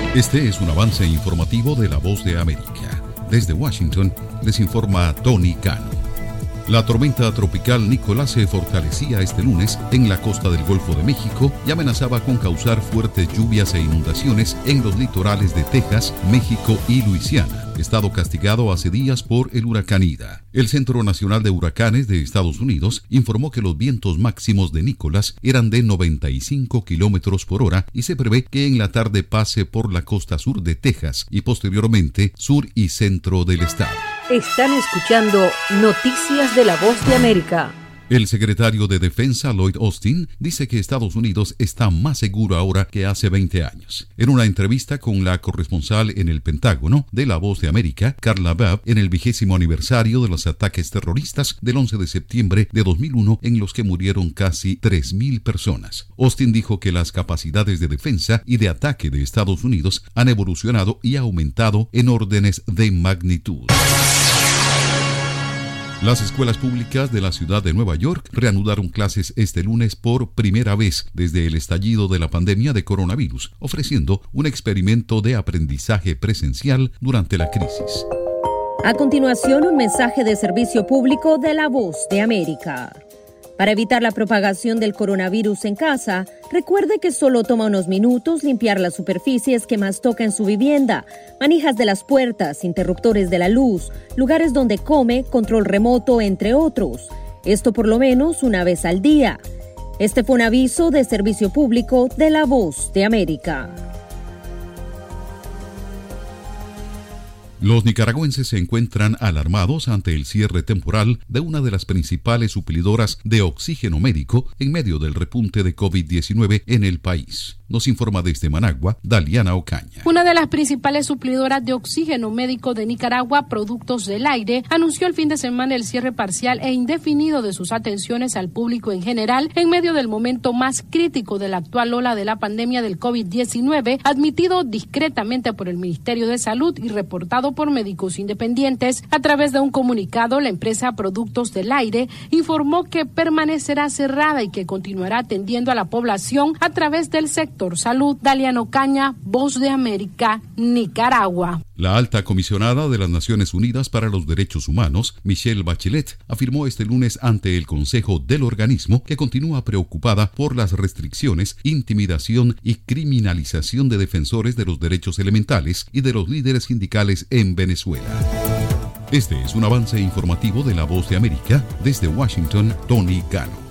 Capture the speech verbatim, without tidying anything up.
Este es un avance informativo de La Voz de América. Desde Washington les informa Tony Cano. La tormenta tropical Nicolás se fortalecía este lunes en la costa del Golfo de México y amenazaba con causar fuertes lluvias e inundaciones en los litorales de Texas, México y Luisiana, estado castigado hace días por el huracán Ida. El Centro Nacional de Huracanes de Estados Unidos informó que los vientos máximos de Nicolás eran de noventa y cinco kilómetros por hora y se prevé que en la tarde pase por la costa sur de Texas y posteriormente sur y centro del estado. Están escuchando Noticias de La Voz de América. El secretario de Defensa, Lloyd Austin, dice que Estados Unidos está más seguro ahora que hace veinte años. En una entrevista con la corresponsal en el Pentágono de La Voz de América, Carla Babb, en el vigésimo aniversario de los ataques terroristas del once de septiembre de dos mil uno, en los que murieron casi tres mil personas. Austin dijo que las capacidades de defensa y de ataque de Estados Unidos han evolucionado y aumentado en órdenes de magnitud. Las escuelas públicas de la ciudad de Nueva York reanudaron clases este lunes por primera vez desde el estallido de la pandemia de coronavirus, ofreciendo un experimento de aprendizaje presencial durante la crisis. A continuación, un mensaje de servicio público de La Voz de América. Para evitar la propagación del coronavirus en casa, recuerde que solo toma unos minutos limpiar las superficies que más toca en su vivienda, manijas de las puertas, interruptores de la luz, lugares donde come, control remoto, entre otros. Esto por lo menos una vez al día. Este fue un aviso de servicio público de La Voz de América. Los nicaragüenses se encuentran alarmados ante el cierre temporal de una de las principales suplidoras de oxígeno médico en medio del repunte de COVID diecinueve en el país. Nos informa desde Managua, Daliana Ocaña. Una de las principales suplidoras de oxígeno médico de Nicaragua, Productos del Aire, anunció el fin de semana el cierre parcial e indefinido de sus atenciones al público en general en medio del momento más crítico de la actual ola de la pandemia del COVID diecinueve, admitido discretamente por el Ministerio de Salud y reportado por médicos independientes. A través de un comunicado, la empresa Productos del Aire informó que permanecerá cerrada y que continuará atendiendo a la población a través del sector salud. Daliana Ocaña, Voz de América, Nicaragua. La alta comisionada de las Naciones Unidas para los Derechos Humanos, Michelle Bachelet, afirmó este lunes ante el Consejo del organismo que continúa preocupada por las restricciones, intimidación y criminalización de defensores de los derechos elementales y de los líderes sindicales en Venezuela. Este es un avance informativo de La Voz de América. Desde Washington, Tony Cano.